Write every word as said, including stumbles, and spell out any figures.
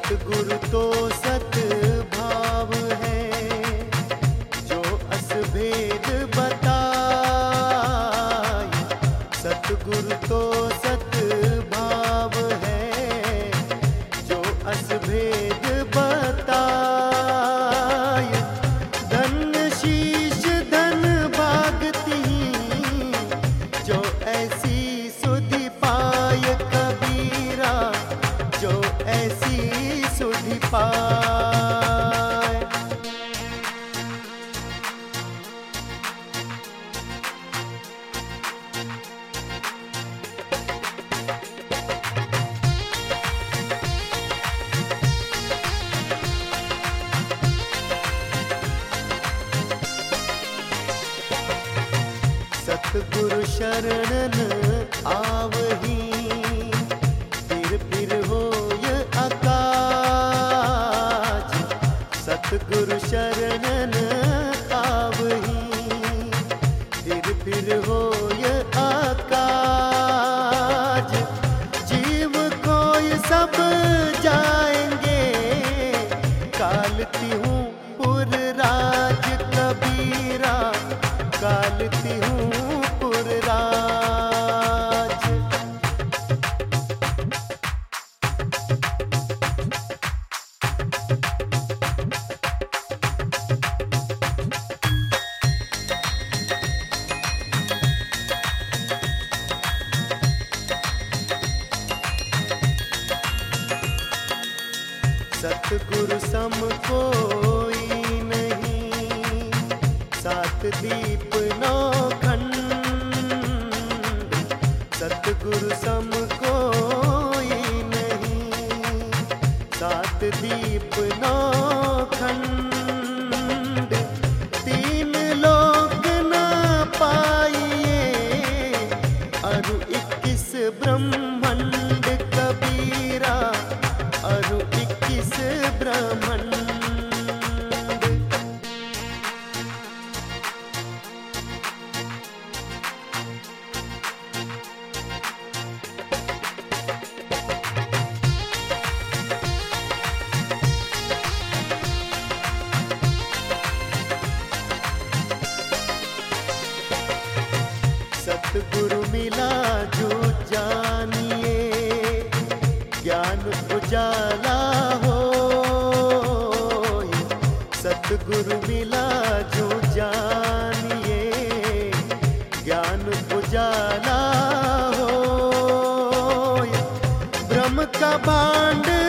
सतगुरु तो सत भाव है, जो अस भेद बताए। सतगुरु तो सत भाव है, जो अस भेद बताए। धन शीश धन भागती, जो ऐसी सुधि पाय कबीरा, जो ऐसी सुधि पाय। सतगुरु शरणन आवही, फिर फिर होय अकाज। सतगुरु शरणन आवही, फिर फिर होय अकाज। जीव कोय सब जाएंगे, कालती हूँ पुर राज कबीरा, कालती हूँ पुर राज। सतगुरु सम कोई नहीं, सात दीप नौ खंड। सतगुरु सम कोई नहीं, सात दीप नौ खंड। तीन लोक न पाइए, अरु इक्कीस ब्रह्मंड कबीरा, अरु इक्कीस ब्रह्मंड। सतगुरु मिला जो जानिए, ज्ञान उजाला हो। सतगुरु मिला जो जानिए, ज्ञान उजाला हो। ब्रह्म का भांड